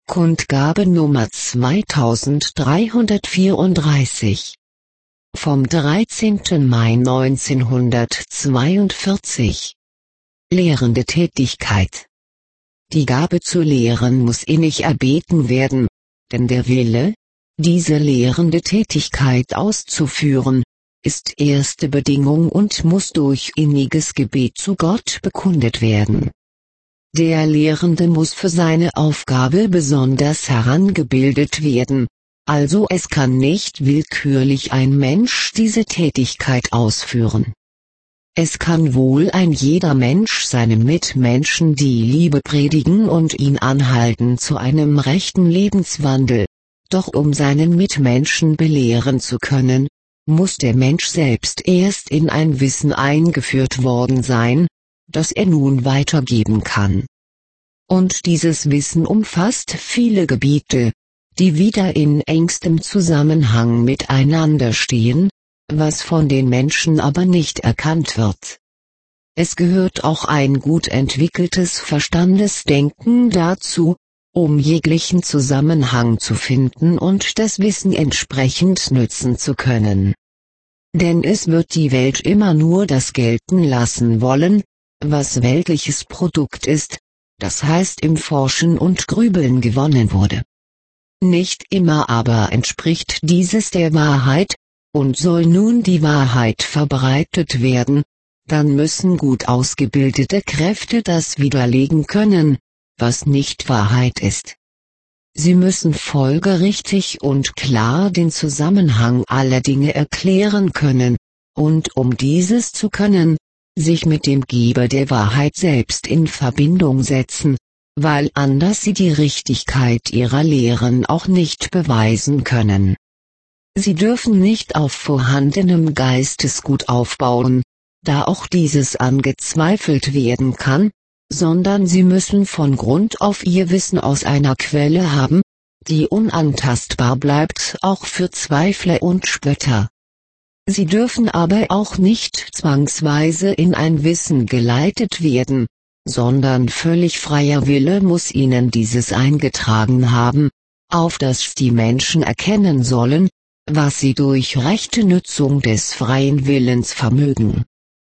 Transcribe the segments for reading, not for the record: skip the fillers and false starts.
Kundgabe Nummer 2334 vom 13. Mai 1942. Lehrende Tätigkeit. Die Gabe zu lehren muss innig erbeten werden, denn der Wille, diese lehrende Tätigkeit auszuführen, ist erste Bedingung und muss durch inniges Gebet zu Gott bekundet werden. Der Lehrende muss für seine Aufgabe besonders herangebildet werden, also es kann nicht willkürlich ein Mensch diese Tätigkeit ausführen. Es kann wohl ein jeder Mensch seinem Mitmenschen die Liebe predigen und ihn anhalten zu einem rechten Lebenswandel, doch um seinen Mitmenschen belehren zu können, muss der Mensch selbst erst in ein Wissen eingeführt worden sein, das er nun weitergeben kann. Und dieses Wissen umfasst viele Gebiete, die wieder in engstem Zusammenhang miteinander stehen, was von den Menschen aber nicht erkannt wird. Es gehört auch ein gut entwickeltes Verstandesdenken dazu, um jeglichen Zusammenhang zu finden und das Wissen entsprechend nützen zu können. Denn es wird die Welt immer nur das gelten lassen wollen, was weltliches Produkt ist, das heißt im Forschen und Grübeln gewonnen wurde. Nicht immer aber entspricht dieses der Wahrheit, und soll nun die Wahrheit verbreitet werden, dann müssen gut ausgebildete Kräfte das widerlegen können, was nicht Wahrheit ist. Sie müssen folgerichtig und klar den Zusammenhang aller Dinge erklären können, und um dieses zu können, sich mit dem Geber der Wahrheit selbst in Verbindung setzen, weil anders sie die Richtigkeit ihrer Lehren auch nicht beweisen können. Sie dürfen nicht auf vorhandenem Geistesgut aufbauen, da auch dieses angezweifelt werden kann, sondern sie müssen von Grund auf ihr Wissen aus einer Quelle haben, die unantastbar bleibt auch für Zweifler und Spötter. Sie dürfen aber auch nicht zwangsweise in ein Wissen geleitet werden, sondern völlig freier Wille muss ihnen dieses eingetragen haben, auf das die Menschen erkennen sollen, was sie durch rechte Nützung des freien Willens vermögen.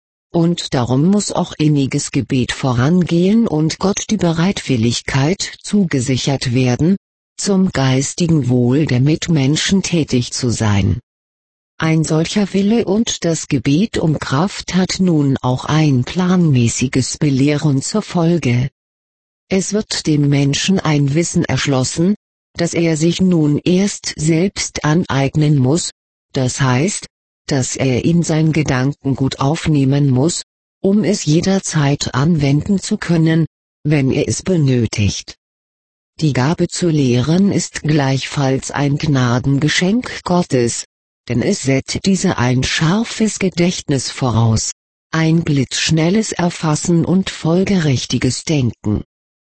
Und darum muss auch inniges Gebet vorangehen und Gott die Bereitwilligkeit zugesichert werden, zum geistigen Wohl der Mitmenschen tätig zu sein. Ein solcher Wille und das Gebet um Kraft hat nun auch ein planmäßiges Belehren zur Folge. Es wird dem Menschen ein Wissen erschlossen, das er sich nun erst selbst aneignen muss, das heißt, dass er in sein Gedankengut aufnehmen muss, um es jederzeit anwenden zu können, wenn er es benötigt. Die Gabe zu lehren ist gleichfalls ein Gnadengeschenk Gottes, denn es setzt diese ein scharfes Gedächtnis voraus, ein blitzschnelles Erfassen und folgerichtiges Denken.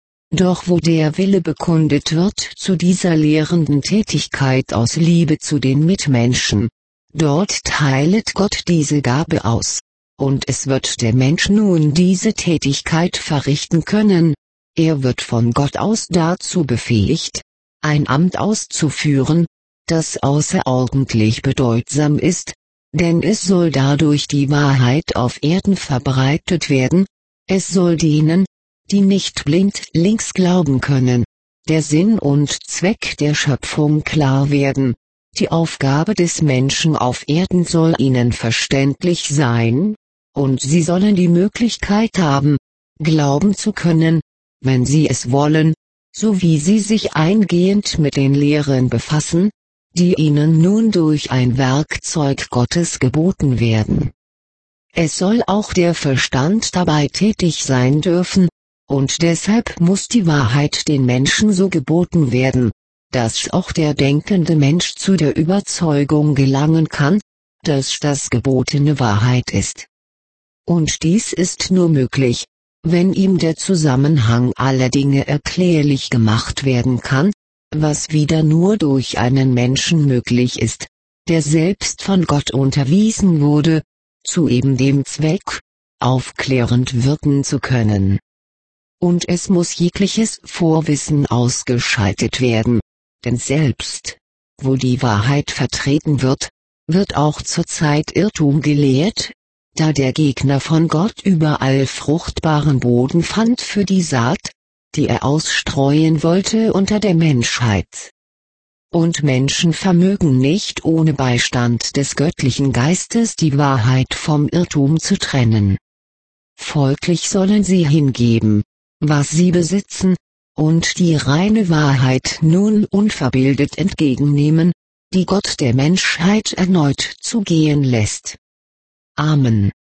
Doch wo der Wille bekundet wird zu dieser lehrenden Tätigkeit aus Liebe zu den Mitmenschen, dort teilet Gott diese Gabe aus, und es wird der Mensch nun diese Tätigkeit verrichten können, er wird von Gott aus dazu befähigt, ein Amt auszuführen, das außerordentlich bedeutsam ist, denn es soll dadurch die Wahrheit auf Erden verbreitet werden, es soll denen, die nicht blindlings glauben können, der Sinn und Zweck der Schöpfung klar werden, die Aufgabe des Menschen auf Erden soll ihnen verständlich sein, und sie sollen die Möglichkeit haben, glauben zu können, wenn sie es wollen, so wie sie sich eingehend mit den Lehren befassen, die ihnen nun durch ein Werkzeug Gottes geboten werden. Es soll auch der Verstand dabei tätig sein dürfen, und deshalb muss die Wahrheit den Menschen so geboten werden, dass auch der denkende Mensch zu der Überzeugung gelangen kann, dass das Gebotene Wahrheit ist. Und dies ist nur möglich, wenn ihm der Zusammenhang aller Dinge erklärlich gemacht werden kann, was wieder nur durch einen Menschen möglich ist, der selbst von Gott unterwiesen wurde, zu eben dem Zweck, aufklärend wirken zu können. und es muss jegliches Vorwissen ausgeschaltet werden, denn selbst, wo die Wahrheit vertreten wird, wird auch zurzeit Irrtum gelehrt, da der Gegner von Gott überall fruchtbaren Boden fand für die Saat, die er ausstreuen wollte unter der Menschheit. Und Menschen vermögen nicht ohne Beistand des göttlichen Geistes die Wahrheit vom Irrtum zu trennen. Folglich sollen sie hingeben, was sie besitzen, und die reine Wahrheit nun unverbildet entgegennehmen, die Gott der Menschheit erneut zugehen lässt. Amen.